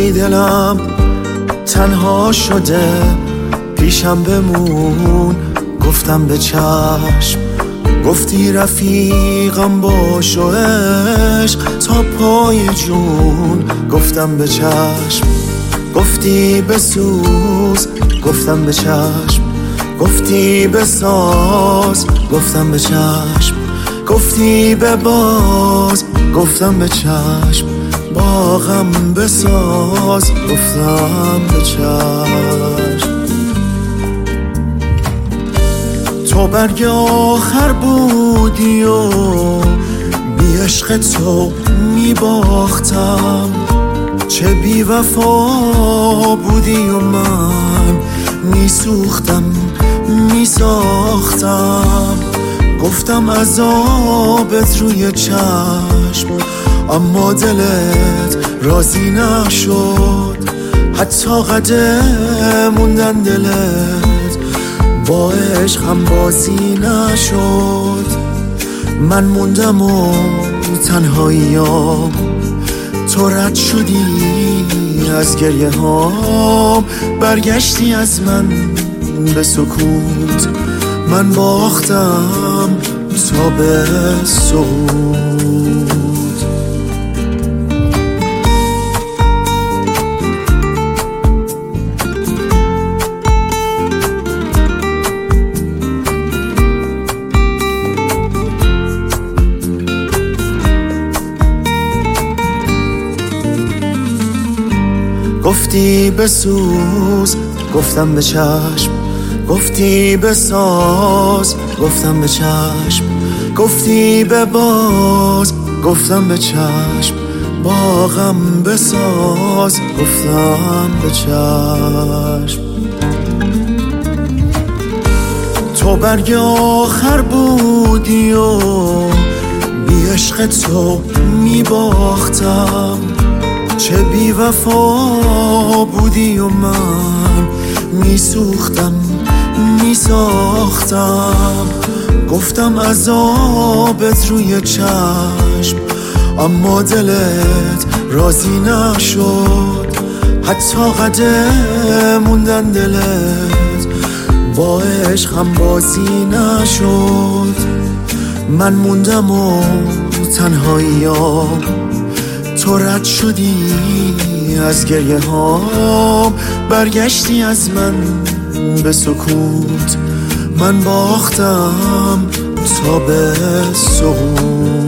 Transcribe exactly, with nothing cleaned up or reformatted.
وقتی دلم تنها شده پیشم بمون، گفتم به چشم. گفتی رفیقم باش و عشق تا پای جون، گفتم به چشم. گفتی بسوز، گفتم به چشم. گفتی بساز، گفتم به چشم. گفتی بباز، گفتم به چشم. باغم بساز، گفتم به چشم. تو برگ آخر بودی و بی عشق تو می باختم، چه بی وفا بودی و من می سوختم می ساختم. گفتم عذابت روی چشم، اما دلت راضی نشد. حتی قدم موندن دلت با عشق هم بازی نشد. من موندم و تنهاییام، تو رد شدی از گریه هام. برگشتی از من به سکوت، من باختم تا به صعود. گفتی بسوز، گفتم به چشم. گفتی بساز، گفتم به چشم. گفتی بباز، گفتم به چشم. باغم بساز، گفتم به چشم. تو برگ آخر بودی و بی عشق تو می باختم، چه بی وفا بودی و من می سوختم می ساختم. گفتم عذابت روی چشم، اما دلت راضی نشد. حتی قدم موندن دلت با عشق هم بازی نشد. من موندم و تنهاییام، تو رد شدی از گریه هام. برگشتی از من به سکوت، من باختم تا به صعود.